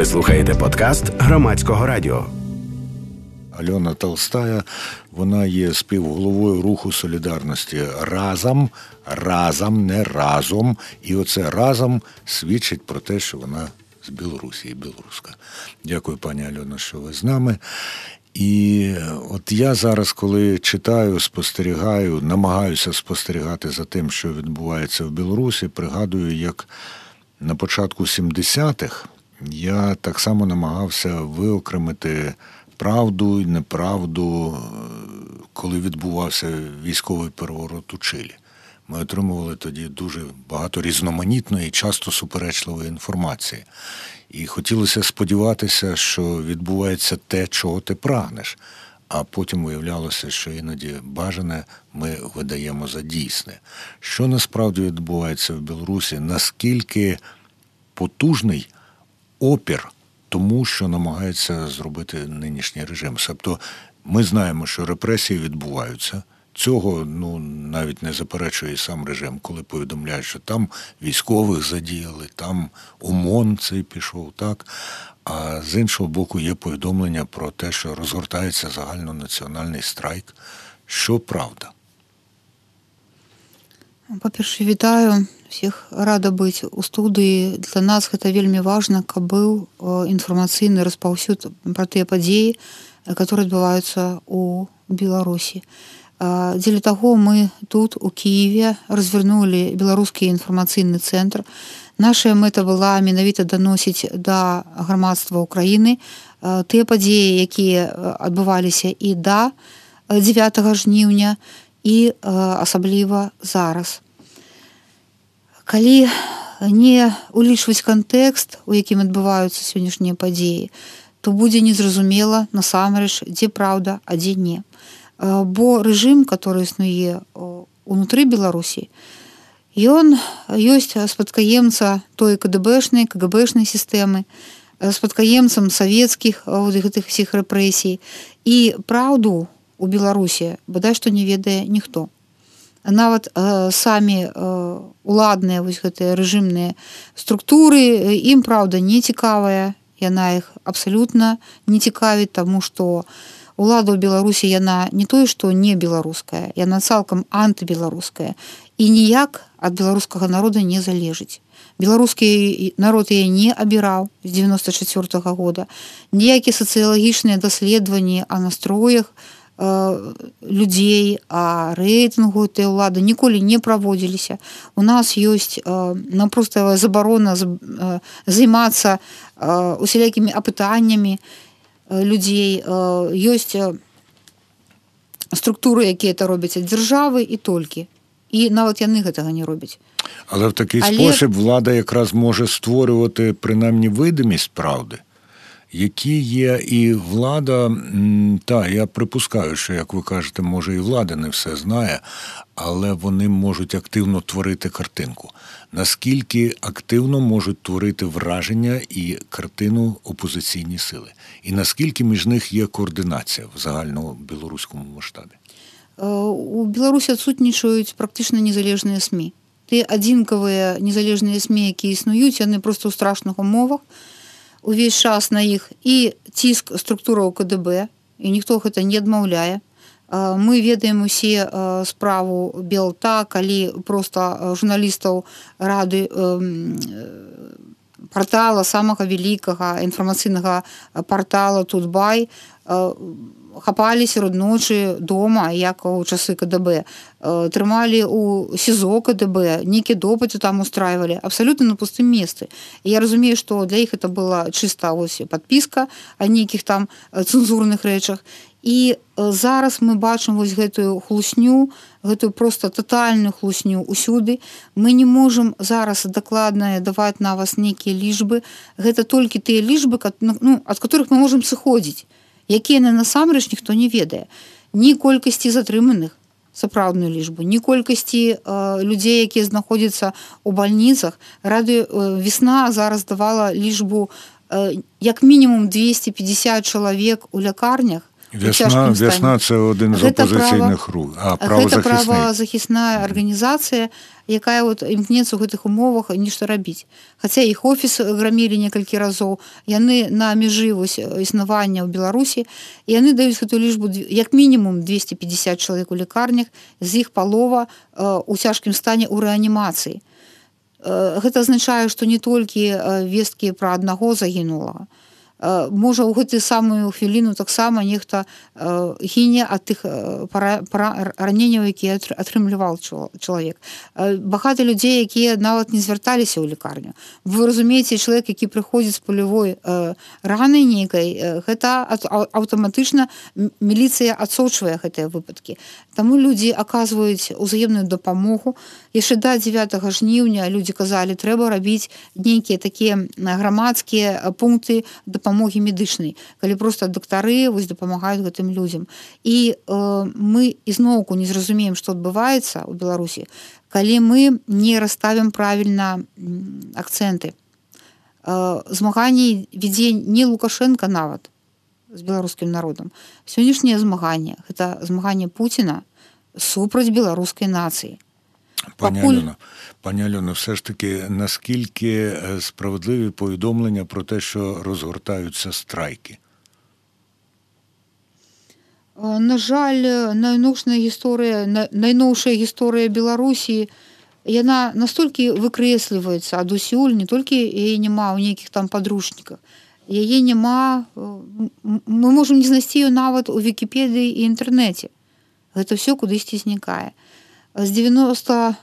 Ви слухаєте подкаст Громадського радіо. Альона Толстая, вона є співголовою руху солідарності разом, не разом. І оце разом свідчить про те, що вона з Білорусі і білоруска. Дякую, пані Альона, що ви з нами. І от я зараз, коли читаю, спостерігаю, намагаюся спостерігати за тим, що відбувається в Білорусі, пригадую, як на початку 70-х я так само намагався виокремити правду і неправду, коли відбувався військовий переворот у Чилі. Ми отримували тоді дуже багато різноманітної і часто суперечливої інформації. І хотілося сподіватися, що відбувається те, чого ти прагнеш. А потім виявлялося, що іноді бажане ми видаємо за дійсне. Що насправді відбувається в Білорусі? Наскільки потужний опір тому, що намагається зробити нинішній режим? Тобто ми знаємо, що репресії відбуваються. Цього навіть не заперечує сам режим, коли повідомляють, що там військових задіяли, там ОМОН цей пішов, так? А з іншого боку є повідомлення про те, що розгортається загальнонаціональний страйк. Що правда? Па-перше, вітаю. Всіх рада быць у студыі. Для нас гэта вельмі важна, каб быў інфармацыйны распаўсюд пра тыя падзеі, которые адбываюцца у Беларусі. Дзеля таго мы тут, у Киеве, развернули беларускі інфармацыйны цэнтр. Наша мэта была менавіта даносіць да грамадства Украіны тыя падзеі, якія адбываліся і да 9 жніўня, і асабліва зараз. Калі не улічваць кантэкст, у якім адбываюцца сённяшнія падзеі, то будзе незразумела насамрэч, дзе праўда, а дзе не. Бо рэжым, который існуе унутры Беларусі, ён ёсць спадкаемца той КГБшнай сістэмы, спадкаемцам савецкіх гэтых всіх рэпрэсій. І праўду у Беларусі бадай што не ведае ніхто. Нават самі уладныя гэтыя рэжымныя структуры, ім праўда не цікавая, яна іх абсалютна не цікавіць, таму што улада ў Беларусі, яна не тое, што не беларуская, яна цалкам антыбеларуская. І ніяк ад беларускага народа не залежыць. Беларускі народ яе не абіраў з 94-го года. Ніякія сацыялагічныя даследаванні о настроях людзей, а рэйтынгу этой улады ніколі не праводзіліся. У нас ёсць простая забарона займацца усялякімі апытаннямі людзей, ёсць структуры, якія это робяць ад дзяржавы і толькі. І нават яны гэтага не робяць. Але в такий спосіб влада якраз може створювати принаймні видимість правди, які є, і влада, я припускаю, що, як ви кажете, може і влада не все знає, але вони можуть активно творити картинку. Наскільки активно можуть творити враження і картину опозиційні сили? І наскільки між них є координація в загальному білоруському масштабі? У Беларусі адсутнічаюць практычна незалежныя СМІ. Тыя адзінкавыя незалежныя СМІ, якія існуюць, яны проста ў страшных умовах. Увесь час на іх і ціск структураў КДБ, і ніхто гэта не адмаўляе. Мы ведаем усе справу Белта, калі проста журналістаў рады партала, самага вялікага інфармацыйнага партала Тутбай хапалі сярод ночы дома, як у часы КДБ, трымалі ў СІЗО КДБ, нейкія допыты там устраивалі, абсалютна на пустым месцы. І я разумею, што для іх это была чыста падпіска о нейкіх там цэнзурных рэчах. І зараз мы бачым гэтую хлусню, гэтую просто тотальную хлусню усюды. Мы не можам зараз дакладна даваць на вас нейкія лічбы. Гэта толькі тыя лічбы, ад которых мы можам сыходзіць, якія насамрэч ніхто не ведае. Ні колькасці затрыманых, сапраўдную лічбу, ні колькасці людзей, якія знаходзяцца ў бальніцах. Весна зараз давала лічбу як мінімум 250 чалавек у лякарнях, Весна – це один з опозиційних рухів. Гэта правазахісная арганізацыя, якая імкнецца ў гэтых умовах нешта рабіць. Хаця іх офіс грамілі некалькі разоў, яны на мяжы існавання ў Беларусі, і яны даюць гэтую лічбу як мінімум 250 чалавек у лікарнях, з іх палова у цяжкім стане ў рэанімацыі. Гэта азначае, што не толькі весткі пра аднаго загінулага. Можа, у гэтую самую хвіліну таксама нехта гіне ад тых раненняў, якія атрымліваў чалавек. Багата людзей, якія нават не звярталіся ў лікарню. Вы разумееце, чалавек, які прыходзіць з палявой ранай нейкай, гэта аўтаматычна міліцыя адсочвае гэтыя выпадкі. Таму людзі аказваюць узаемную дапамогу. Яшчэ да 9 жніўня людзі казалі, трэба рабіць нейкія такія грамадскія пункты дапамогі медычнай, калі проста дактары дапамагаюць гэтым людзям. І мы ізноўку не зразумеем, што адбываецца ў Беларусі, калі мы не расставім правільна акцэнты. Змаганне вядзе не Лукашенка нават з беларускім народам. Сённяшняе змаганне – гэта змаганне Пуціна супраць беларускай нацыі. Пані Альоно, все ж таки, наскільки справедливі повідомлення про те, що розгортаються страйки? На жаль, найноўшая гісторыя Беларусі, яна настолькі выкрэсліваецца адусюль, не толькі яе няма ў нейкіх там падручніках, яе няма, мы можам не знайсці ее нават у Вікіпедыі і інтэрнэце. Гэта все кудысьці знікае. З 90...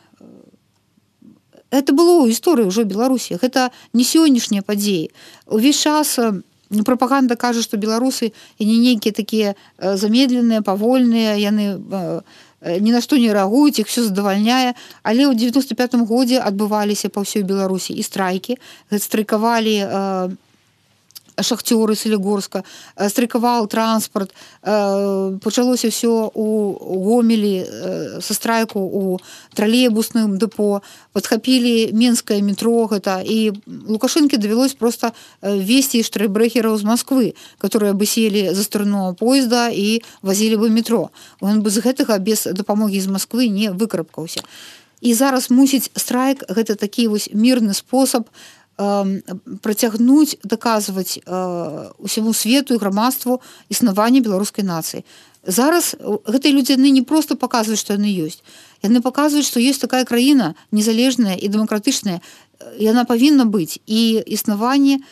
Это было ў гісторыі ўжо Беларусі. Гэта не сённяшнія падзеі. Увесь час прапаганда кажа, што беларусы не нейкія такія замедленыя, павольныя, яны ні на што не рэагуюць, іх все задавальняе. Але ў 95-м годзе адбываліся па ўсёй Беларусі і страйкі. Страйкавалі шахцёры Салігорска, страйкаваў транспарт, пачалося ўсё у Гомелі са страйку у тралейбусным дэпо, падхапілі Менскае метро гэта, і Лукашэнке давялось проста весці штрайбрэхераў з Масквы, которые бы сели за сторону поезда і вазілі бы метро. Ён бы з гэтага без дапамогі з Масквы не выкрапкаўся. І зараз мусіць страйк гэта такі мірны спосаб працягнуць, даказваць усяму свету і грамадству існаванне беларускай нацыі. Зараз гэтыя людзі не проста паказваюць, што яны ёсць. Яны паказваюць, што ёсць такая краіна незалежная і дэмакратычная. Яна павінна быць. І існаванне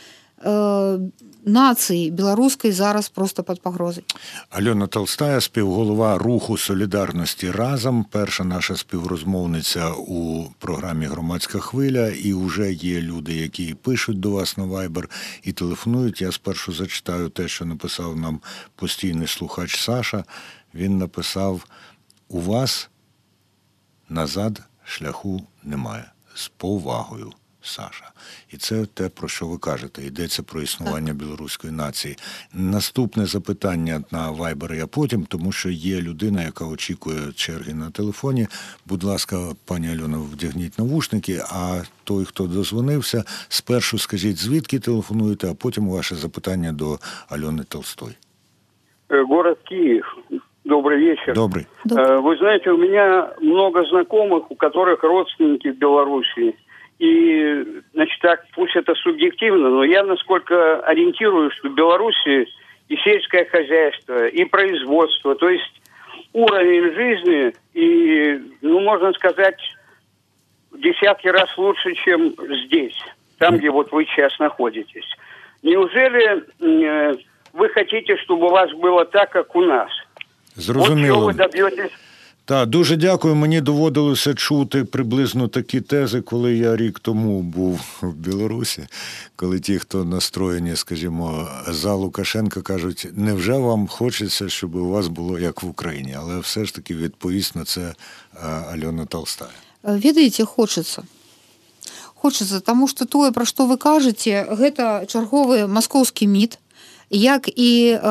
нацыі беларускай зараз проста пад пагрозай. Альона Толстая, співголова руху солідарності «Разом», перша наша співрозмовниця у програмі «Громадська хвиля», і вже є люди, які пишуть до вас на Viber і телефонують. Я спершу зачитаю те, що написав нам постійний слухач Саша. Він написав: «У вас назад шляху немає. З повагою. Саша». І це те, про що ви кажете. Йдеться про існування білоруської нації. Наступне запитання на Viber я потім, тому що є людина, яка очікує черги на телефоні. Будь ласка, пані Альоно, вдягніть навушники, а той, хто дозвонився, спершу скажіть, звідки телефонуєте, а потім ваше запитання до Альони Толстой. Город Киев. Добрый вечер. Добрый. Вы знаете, у меня много знакомых, у которых родственники в Беларуси. И, значит, так, пусть это субъективно, но я, насколько ориентируюсь, что в Беларуси и сельское хозяйство, и производство, то есть уровень жизни, и, можно сказать, в десятки раз лучше, чем здесь, там, где вот вы сейчас находитесь. Неужели вы хотите, чтобы у вас было так, как у нас? Зрозуміло. Вот чего вы добьетесь? Так, дуже дякую. Мені доводилося чути приблизно такі тези, коли я рік тому був в Білорусі, коли ті, хто настроєні, скажімо, за Лукашенка, кажуть, невже вам хочеться, щоб у вас було як в Україні? Але все ж таки відповість на це Альона Толстая. Ведаеце, хочацца. Хочацца, таму што тое, пра што вы кажаце, гэта чарговы маскоўскі міт, як і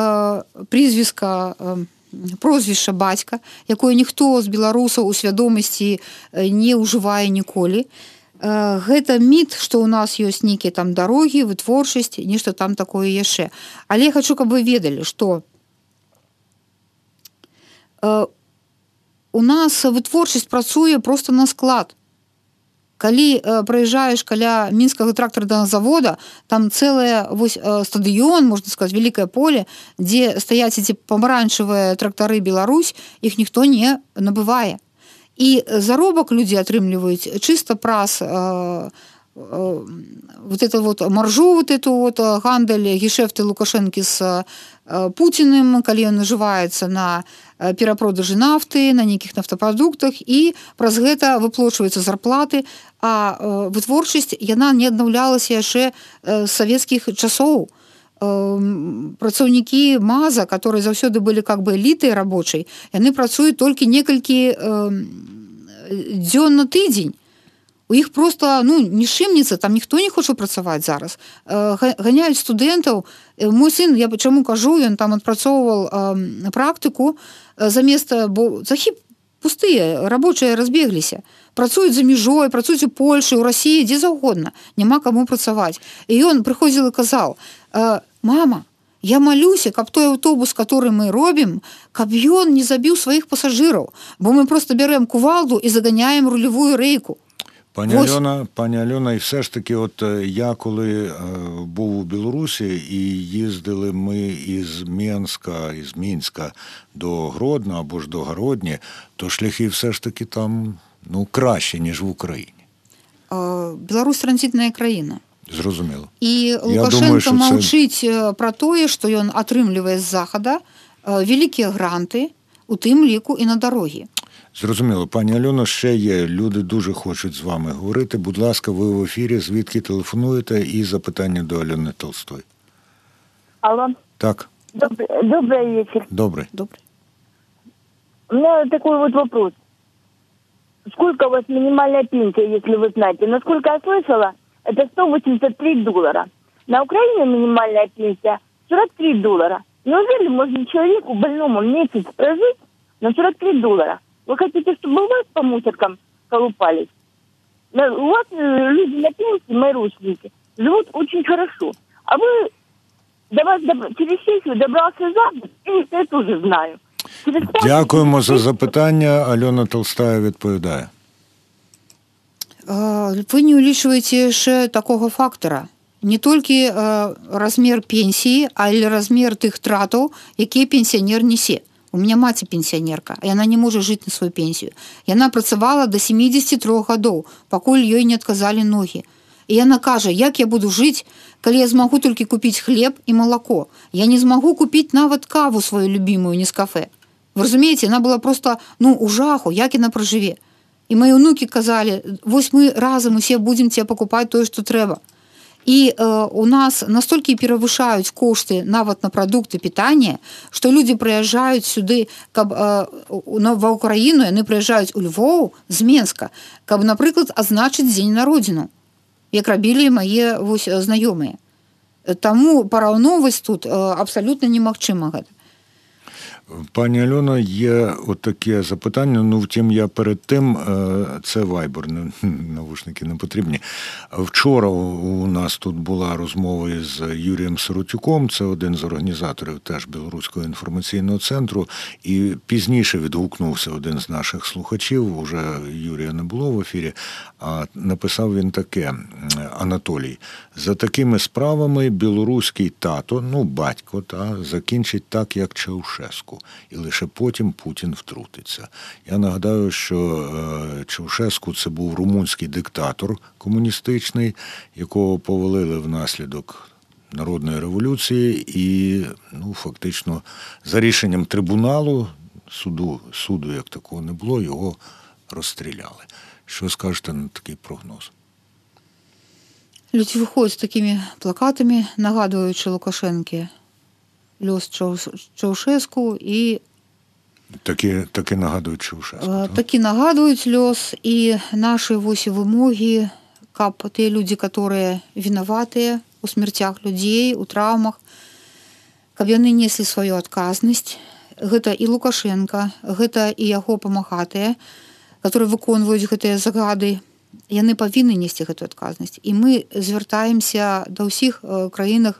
прозвішча бацька, якое ніхто з беларусаў у свядомасці не ўжывае ніколі. Гэта міт, што ў нас ёсць нейкія там дарогі, вытворчасць, нешта там такое яшчэ. Але я хачу, каб вы ведалі, што У нас вытворчасць працуе просто на склад. Калі праязджаеш каля мінскага трактарнага завода, там цэлае стадыён, можна сказаць, вялікае поле, дзе стаяць эти памаранчавыя трактары Беларусь, іх ніхто не набывае. І заробак людзі атрымліваюць чыста праз маржу, гандаль, гешэфты Лукашэнкі з Пуціным, калі ён нажываецца на перапродажы нафты, на нейкіх нафтапрадуктах, і праз гэта выплачваюцца зарплаты, а вытворчасць, яна не аднаўлялася яшчэ з савецкіх часоў. Працаўнікі МАЗа, которые заўсёды былі элітай рабочай, яны працуюць толькі некалькі дзён на тыдзень. У іх просто не шымніца, там ніхто не хоча працаваць зараз. Ганяюць студэнтаў. Мой сын, я чаму кажу, ён там адпрацоўваў практыку замест, бо цахі пустыя, рабочыя разбегліся. Працуюць за мяжой, працуюць у Польшы, у Расіі, дзе заўгодна. Няма каму працаваць. І ён прыходзіў і казаў: «Мама, я малюся, каб той аўтобус, который мы робім, каб ён не забіў сваіх пасажыраў, бо мы просто бярэм кувалду і заганяем рулевую рэйку». Пані Альона, і все ж таки, я коли був у Білорусі і їздили ми із Мінська до Гродно або ж до Городні, то шляхи все ж таки там краще, ніж в Україні. Білорусь транзитна країна. Зрозуміло. І Лукашенко мовчить про те, що він атрымліває з Захада великі гранти, у тим ліку і на дорогі. Зрозуміло. Пані Альоно, ще є. Люди дуже хочуть з вами говорити. Будь ласка, ви в ефірі. Звідки телефонуєте? І запитання до Альони Толстой. Алло. Так. Добрый вечер. Добрый. У меня такой вопрос. Сколько у вас минимальная пенсия, если вы знаете? Насколько я слышала, это $183. На Украине минимальная пенсия $43. Неужели можно человеку больному месяц прожить на $43? Вы хотите, чтобы у вас по мусоркам колупались? У вас люди на пенсии, мои родственники, живут очень хорошо. А вы до вас через сессию добрався запит, і я теж знаю. Дякуємо за запитання. Альона Толстая відповідає. Вы не улічваеце ще такого фактора. Не толькі размер пенсії, а й размер тих тратаў, якія пенсіянер несе. У меня маці пенсіянерка, а яна не можа жыць на свою пенсію. Яна працавала до 73 гадоў, пакуль ёй не адказалі ногі. І яна кажа, як я буду жыць, калі я змагу толькі купіць хлеб і малако. Я не змагу купіць нават каву свою любимую Нескафе. Вы разумееце, яна была просто, у жаху, як яна пражыве. І мои ўнукі казалі, вось мы разам усе будзем тебе покупаць тое, што трэба. І у нас настолькі перавышаюць кошты нават на прадукты пітання, што людзі прыязджаюць сюды, каб ва Ўкраіну, яны прыязджаюць у Львоў з Менска, каб, напрыклад, азначыць дзень народзіну, як рабілі мае знаёмыя. Таму параўноўваць тут абсалютна немагчыма гэта. Пані Альона, є таке запитання, втім, я перед тим, це Вайбер, навушники не потрібні. Вчора у нас тут була розмова із Юрієм Сиротюком, це один з організаторів теж Білоруського інформаційного центру, і пізніше відгукнувся один з наших слухачів, уже Юрія не було в ефірі, а написав він таке: Анатолій, за такими справами білоруський тато, батько, закінчить так, як Чаушеску. І лише потім Путін втрутиться. Я нагадаю, що Чаушеску – це був румунський диктатор комуністичний, якого повалили внаслідок народної революції і, фактично, за рішенням трибуналу, суду як такого не було, його розстріляли. Що скажете на такий прогноз? Люди виходять з такими плакатами, нагадуючи Лукашенки льос Чаушеску і... Такі нагадують Чаушеску. Такі нагадують льос, і наші вимоги, каб ті люди, які винуваті у смертях людей, у травмах, каб яны несли свою адказнасць. Гэта і Лукашенко, гэта і яго памагатыя, які выконваюць гэтыя загады. Яны павінны несці гэтую адказнасць. І мы звяртаемся да ўсіх краінах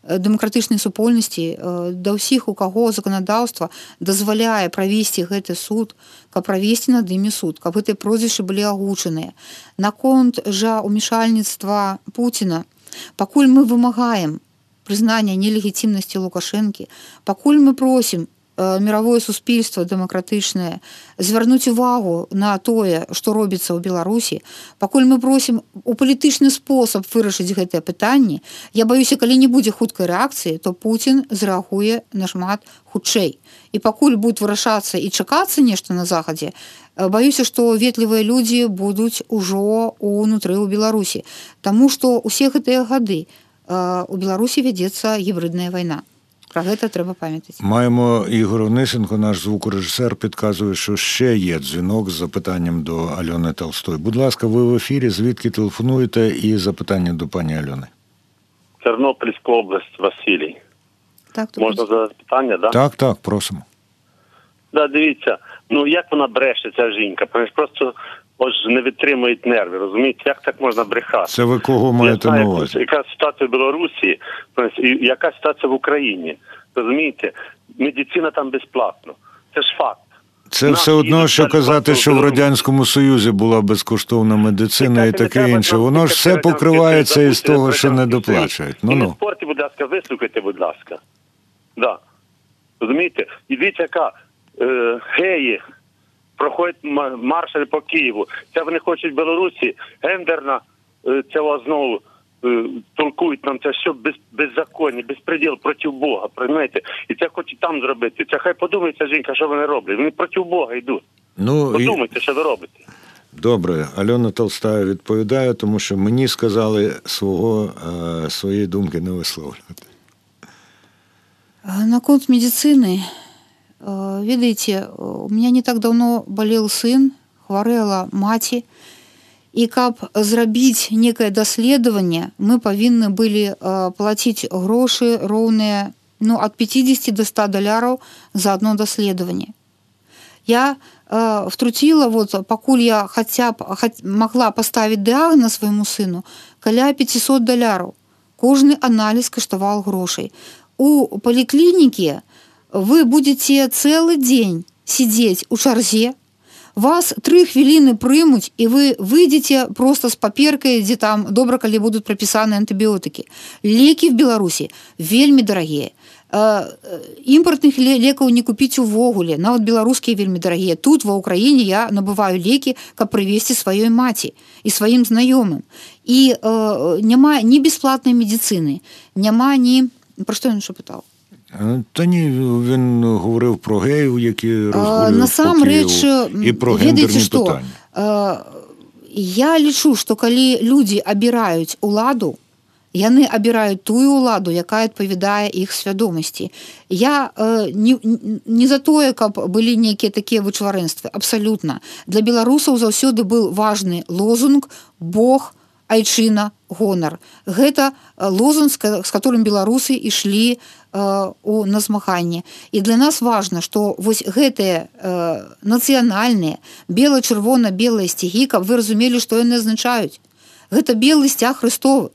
дэмакратычнай супольнасці, да ўсіх, у каго заканадаўства дазваляе правесці гэты суд, каб правесці над імі суд, каб гэтыя прозвішчы былі агучаныя. Наконт жа ўмешальніцтва Пуціна, пакуль мы вымагаем прызнання нелегітимнасці Лукашэнкі, пакуль мы просім мировое суспільства дэмакратычнае звярнуць увагу на тое, што робіцца ў Беларусі, пакуль мы просім у палітычны спосаб вырашыць гэтае пытанне, я баюся, калі не будзе хуткай рэакцыі, то Пуцін зрэагуе нашмат хутчэй. І пакуль будуць вырашацца і чакацца нешта на захадзе, баюся, што ветлівыя людзі будуць ужо ўнутры ў Беларусі. Таму што ўсе гэтыя гады у Беларусі вядзецца гібридная вайна. Про гэта трэба памятаць. Маємо Ігор Онисенко, наш звукорежисер, підказує, що ще є дзвінок з запитанням до Альони Толстой. Будь ласка, ви в ефірі, звідки телефонуєте, і запитання до пані Альони. Тернопільська область, Василій. Так, можна задати питання, да? Так, просимо. Да, дивіться, як вона бреше, ця жінка? Просто ось не витримують нерви, розумієте? Як так можна брехати? Це ви кого маєте на увазі? Яка ситуація в Білорусі, і яка ситуація в Україні? Розумієте? Медицина там безплатно. Це ж факт. Це все одно, що казати, що в Радянському Союзі була безкоштовна медицина і таке інше. Воно ж все покривається із того, що не доплачують. Не спорті, будь ласка, вислухайте, будь ласка. Да. Розумієте? І дивіться, яка геї проходять марші по Києву. Це вони хочуть в Білорусі, гендерна, цього знову толкують нам, це все беззаконня, безпреділ проти Бога, розумієте? І це хочуть там зробити. Це хай подумається жінка, що вони роблять. Вони проти Бога йдуть. Подумайте, що ви робите. Добре, Альона Толстая відповідає, тому що мені сказали своєї думки не висловлювати. Наконт медицины, видите, у меня не так давно болел сын, хварэла маці, і каб зрабіць некае даследаванне, мы павінны былі плаціць грошы роўныя ад 50 до 100 доляраў за одно даследаванне. Я втруціла, пакуль я хаця б магла паставіць дыягназ свайму сыну, каля 500 доляраў. Кожны аналіз каштаваў грошай. У паліклінікі вы будете цэлы дзень сидзець у чарзе, вас 3 хвіліны прымуць, і вы выйдзеце просто з паперкай, дзе там добра, калі будуць прапісаны антыбіотыкі. Лекі в Беларусі вельмі дарагія. Імпартных лекаў не купіць увогуле, нават беларускія вельмі дарагія. Тут, ва Ўкраіне, я набываю лекі, каб прывезці сваёй маці і сваім знаёмым. І няма ні бясплатнай медицины, няма ні... Про що він ще питав? Та ні, він говорив про геїв, які розгулюють по Києву, і про гендерні питання. Я лічу, што калі людзі абіраюць уладу, яны абіраюць тую уладу, якая адпавядае іх свядомасці. Я не за тое, каб былі нейкія такія вычварэнствы, абсалютна. Для беларусаў заўсёды быў важны лозунг «Бог, айчына, гонар». Гэта лозунг, з которым беларусы ішлі на змаганне. І для нас важна, што вось гэтыя нацыянальныя бела-чырвона-белыя сцягі, каб вы разумелі, што яны азначаюць. Гэта белы сцяг Христовы.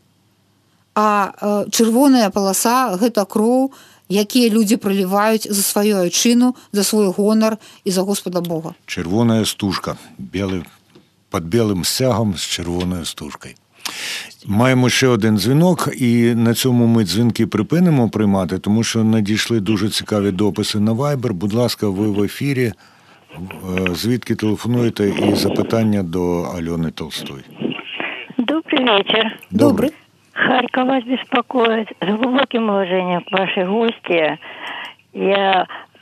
А чырвоная паласа – гэта кроў, якія людзі проліваюць за сваю айчыну, за свой гонар і за Господа Бога. Червоная стужка. Під білим стягом з червоною стужкою. Маємо ще один дзвінок, і на цьому ми дзвінки припинимо приймати, тому що надійшли дуже цікаві дописи на Viber. Будь ласка, ви в ефірі. Звідки телефонуєте, і запитання до Альони Толстой. Добрый вечер. Добрый. Харьков вас беспокоит. С глубоким уважением к вашей гости. Я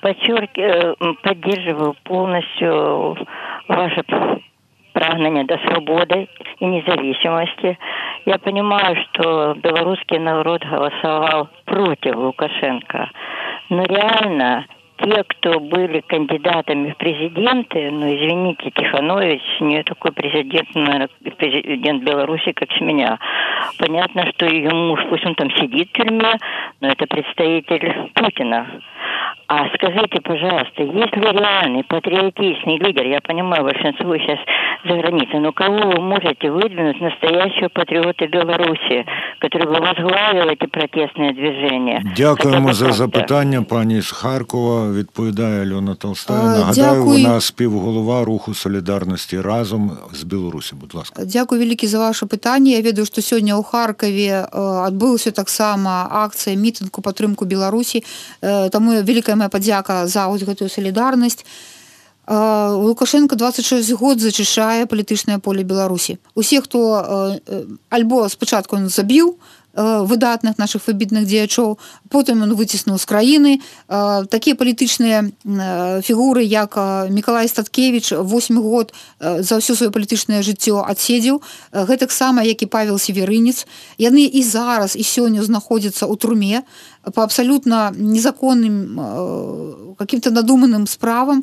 поддерживаю полностью ваше прагнение до свободы и независимости. Я понимаю, что белорусский народ голосовал против Лукашенко. Но реально те, кто были кандидатами в президенты, извините, Тиханович не такой президент, наверное, президент Беларуси, как с меня. Понятно, что ее муж, пусть он там сидит в тюрьме, но это представитель Путина. А скажите, пожалуйста, если реальный патриотичный лидер, я понимаю, большинство сейчас за границей, но кого вы можете выдвинуть настоящего патриота Беларуси, который бы возглавил эти протестные движения? Дякуємо за запитання, пані з Харкова. Відповідає Альона Толстая. Нагадаю, вона співголова руху солідарності разом з Білорусі. Будь ласка. Дякую велике за ваше питання. Я ведаю, што сёння ў Харкові адбылася таксама акцыя, мітынг у падтрымку Беларусі. Таму вялікая моя падзяка за гэтую салідарнасць. Лукашенко 26 год зачышае палітычнае поле Беларусі. Усе, хто альбо спачатку ён забіў выдатных наших выбітных дзеячоў, потым ён выціснуў з краіны. Такія палітычныя фігуры, як Мікалай Статкевіч, 8 год за ўсё сваё палітычнае жыццё адседзеў. Гэтаксама, як і Павел Северынец. Яны і зараз, і сёння знаходзяцца ў турме по абсалютна незаконным, каким-то надуманым справам.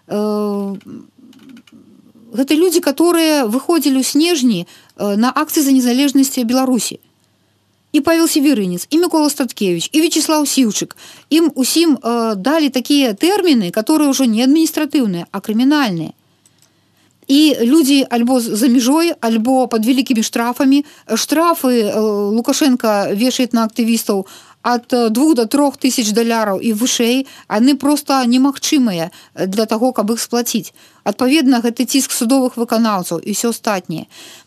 Гэта людзі, которые выходзілі ў снежні на акцыі за незалежнасць Беларусі. І Павел Северынец, і Микола Статкевич, і Вячеслав Сіўчык. Ім усім далі такія тэрміны, которые ўжо не адміністратыўныя, а крымінальныя. І людзі альбо за мяжой, альбо пад вялікімі штрафамі. Штрафы Лукашенко вешает на актывістаў ад 2 до 3 тысяч доляраў і вышэй, яны проста немагчымыя для таго, каб іх сплаціць. Адпаведна, гэта ціск судовых выканаўцаў і ўсё астатняе.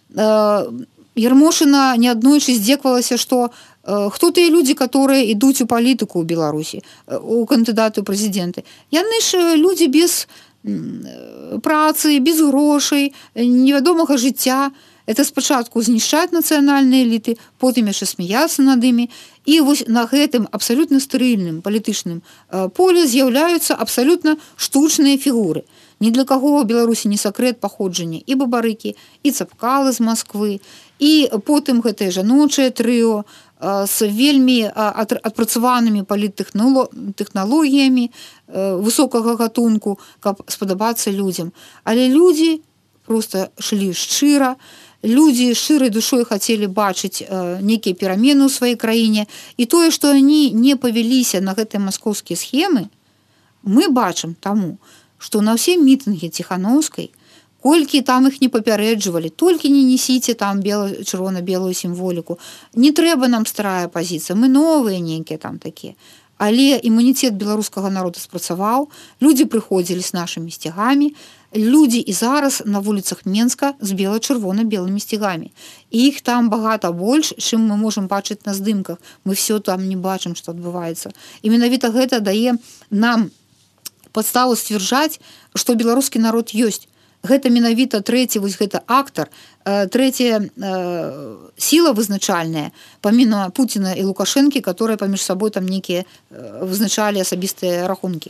Ярмошына неаднойчы здзеквалася, што хто тыя людзі, которые ідуць у палітыку ў Беларусі, у кандыдаты ў прэзідэнты. Яны ж людзі без працы, без грошай, невядомага жыцця. Это спачатку знішчаць нацыянальныя эліты, потым яшчэ смяяцца над імі. І вось на гэтым абсалютна стэрыльным палітычным поле з'яўляюцца абсалютна штучныя фігуры. Ні для каго ў Беларусі не сакрэт паходжання і бабарыкі, і цапкалы з Масквы, і потым гэтае жаночае трыо з вельмі адпрацаванымі паліттэхналогіямі высокага гатунку, каб спадабацца людзям. Але людзі проста шлі шчыра, людзі шчырай душой хацелі бачыць нейкія перамены ў сваёй краіне, і тое, што яны не павяліся на гэтыя маскоўскія схемы, мы бачым таму, што на ўсе мітынгі Ціханаўскай, колькі там іх не папярэджвалі, толькі не несіце там чырвона-белую сімволіку, не трэба нам старая пазіцыя, мы новыя нейкія там такія. Але імунітэт беларускага народа спрацаваў, людзі прыходзілі з нашымі сцягамі, людзі і зараз на вуліцах Менска з бела-чырвона-белымі сцягамі. І іх там багата больш, чым мы можам бачыць на здымках. Мы все там не бачым, што адбываецца. І менавіта гэта дае нам падставу сцвярджаць, што беларускі народ ёсць. Гэта менавіта трэці, вось гэта актар, трэцяя сіла вызначальная, паміна Пуціна і Лукашэнкі, которые паміж сабой там нейкія вызначалі асабістыя рахункі.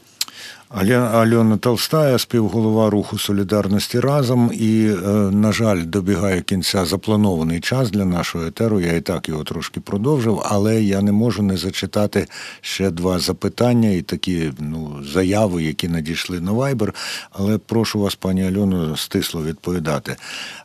Альона Толстая, співголова руху солідарності разом, і, на жаль, добігає кінця запланований час для нашого етеру, я і так його трошки продовжив, але я не можу не зачитати ще 2 запитання і такі заяви, які надійшли на Viber, але прошу вас, пані Альоно, стисло відповідати.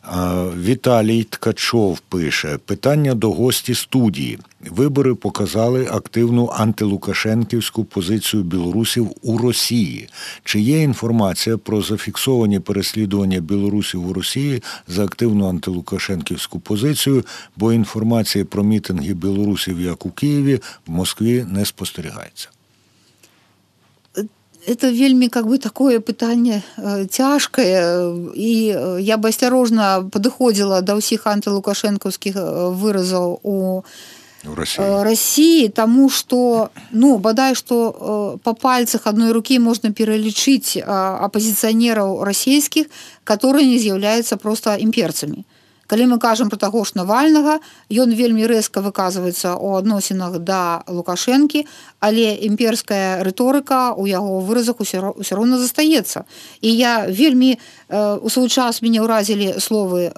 Віталій Ткачов пише: питання до гості студії. Вибори показали активну антилукашенківську позицію білорусів у Росії. Чи є інформація про зафіксовані переслідування білорусів у Росії за активну антилукашенківську позицію, бо інформації про мітинги білорусів, як у Києві, в Москві не спостерігається? Это вельмі такое пытанне цяжкае, і я бы асцярожна падыходзіла да ўсіх антылукашэнкаўскіх выразаў у России, тому что, бадай, что по пальцах одной руки можно перелічыць оппозиционеров российских, которые не з'яўляюцца просто імперцамі. Калі мы кажам про таго ж Навальнага, ён вельмі рэзка выказваецца ў адносінах да Лукашэнкі, але імперская рыторыка ў яго выразах усё роўна застаецца. І я вельмі у свой час мяне ўразілі словы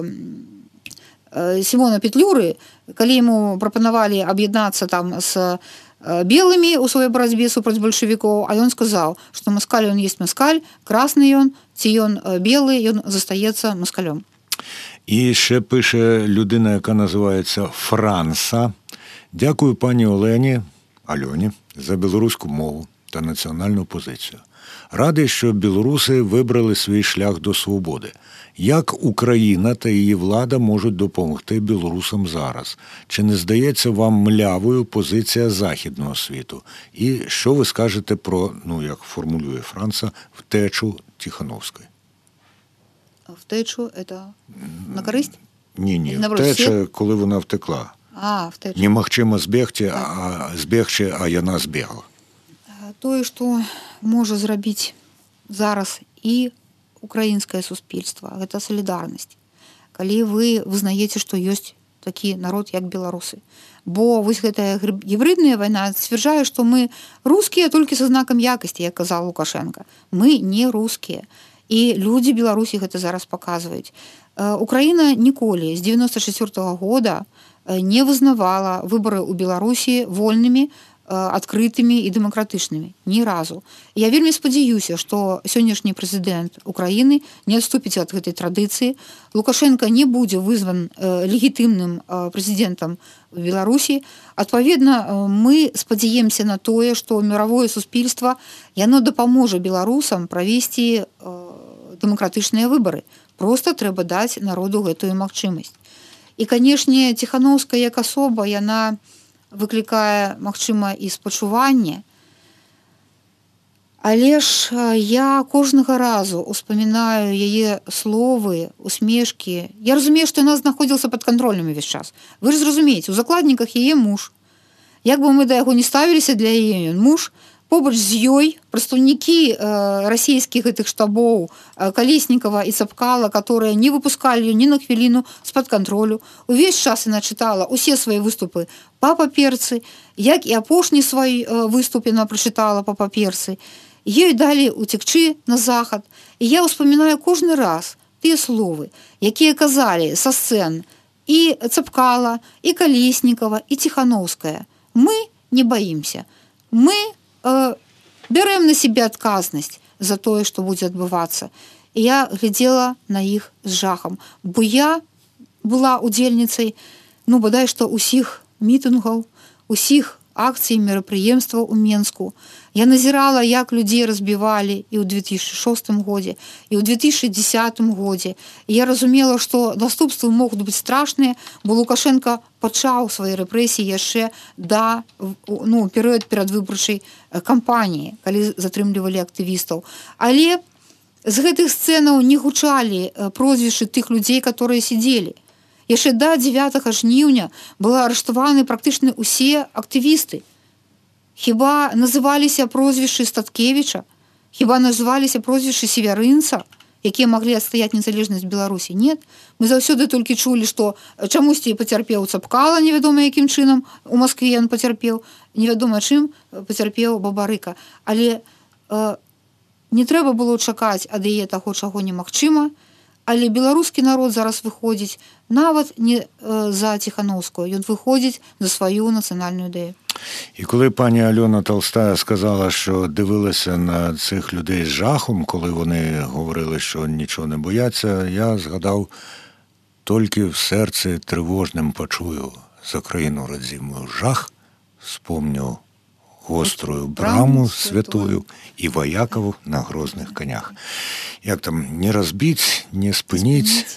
Сімона Петлюры, калі яму прапанавалі аб'яднацца там з белымі ў сваёй барацьбе супраць бальшавікоў, а ён сказаў, што маскаль ён есть маскаль, красны ён, ці ён белы, ён застаецца маскалём. І ще пише людина, яка називається Франса. Дякую пані Олені, Альоні, за білоруську мову. та національну позицію. Радий, що білоруси вибрали свій шлях до свободи. Як Україна та її влада можуть допомогти білорусам зараз? Чи не здається вам млявою позиція західного світу? І що ви скажете про, як формулює Франца, втечу Тихановської? Втечу – це на користь? Ні. Втеча, коли вона втекла. Втеча. Немагчыма збегчы, а яна збегла. Тое, што можа зрабіць зараз і украінскае суспільства, гэта салідарнасць. Калі вы вызнаеце, што ёсць такі народ, як беларусы. Бо вось гэтая гібридная вайна сцвярджае, што мы рускія толькі са знакам якасці, як казаў Лукашенко. Мы не рускія. І людзі Беларусі гэта зараз паказваюць. Украіна ніколі з 94-го года не вызнавала выбары ў Беларусі вольнымі, адкрытымі і дэмакратычнымі. Ні разу. Я вельмі спадзяюся, што сённяшні прэзідэнт Украіны не адступіць ад гэтай традыцыі. Лукашенко не будзе вызван легітымным прэзідэнтам Беларусі. Адпаведна, мы спадзяемся на тое, што міравое суспільства яно дапаможа беларусам правесці дэмакратычныя выбары. Проста трэба даць народу гэтую магчымасць. І, канешне, Тихановская як асоба, яна выклікае, магчыма, і спачуванне. Але ж я кожнага разу успамінаю яе словы, усмешкі. Я разумею, што яна знаходзілася пад кантролем увесь час. Вы ж зразумееце, у закладніках яе муж. Як бы мы да яго не ставіліся, для яе ён муж. Побач з ёй прадстаўнікі расійскіх гэтых штабоў Калеснікава і Цапкала, которые не выпускалі ні на хвіліну з-пад кантролю. Увесь час яна чытала усе свае выступы па паперцы, як і апошні свой выступ яна прачытала па паперцы. Ёй далі уцекчы на захад. І я ўспамінаю кожны раз тыя словы, якія казалі са сцэн і Цапкала, і Калеснікава, і Тихановская. Мы не баімся. Мы бярем на себе адказнасць за тое, што будзе адбывацца. І я глядзела на іх з жахам, бо я была удзельніцай, бадай што усіх мітынгаў, усіх акцый, мерапрыемстваў у Менску. Я назірала, як людзей разбівалі і ў 2006 годзе, і ў 2010 годзе. І я разумела, што наступствы могуць быць страшныя, бо Лукашенко пачаў свае рэпрэсіі яшчэ да перыяд перадвыбарчай кампаніі, калі затрымлівалі актывістаў. Але з гэтых сцэнаў не гучалі прозвішчы тых людзей, которые сидзелі. Яшчэ да 9 жніўня былі арыштаваны практычна ўсе актывісты. Хіба называліся прозвішчы Статкевіча? Хіба называліся прозвішчы Северынца, якія маглі адстаяць незалежнасць Беларусі? Нет. Мы заўсёды толькі чулі, што чамусьці пацярпеў Цапкала, невядома якім чынам, у Маскве ён пацярпеў, невядома чым пацярпеў Бабарыка. Але не трэба было чакаць ад яе таго, чаго немагчыма. Але беларускі народ зараз выходзіць нават не за Тихановскую, ён выходзіць за сваю нацыянальную ідэю. І коли пані Альона Толстая сказала, що дивилася на цих людей з жахом, коли вони говорили, що нічого не бояться, я згадав, тільки в серці тривожним почую за країну родзімую жах, вспомню гострую браму святую і вояков на грозних конях. Як там, не розбить, не спинить,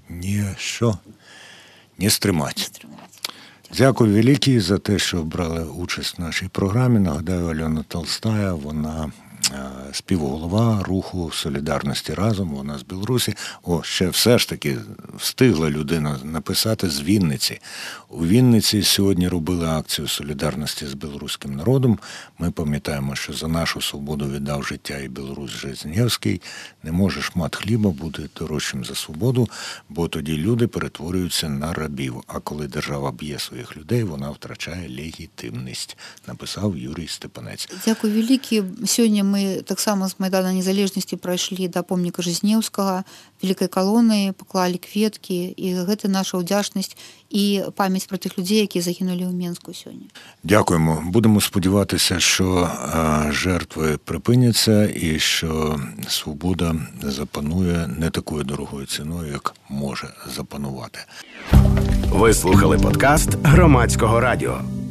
не стримать. Дякую великі за те, що брали участь в нашій програмі. Нагадаю, Альона Толстая, вона співголова руху «Солідарності разом», вона з Білорусі. Ще все ж таки встигла людина написати з Вінниці. У Вінниці сьогодні робили акцію солідарності з білоруським народом. Ми пам'ятаємо, що за нашу свободу віддав життя і білорус Жизнєвський. Не може шмат хліба бути дорожчим за свободу, бо тоді люди перетворюються на рабів. А коли держава б'є своїх людей, вона втрачає легітимність, написав Юрій Степанець. Дякую великі. Сьогодні ми так само з Майдана Незалежнасці прайшлі да помніка Жизнеўскага, вялікай калонай, паклалі кветкі, і гэта наша ўдзячнасць і памяць про тих людей, які загинули у Мінську сьогодні. Дякуємо. Будемо сподіватися, що жертви припиняться і що свобода запанує не такою дорогою ціною, як може запанувати. Ви слухали подкаст Громадського радіо.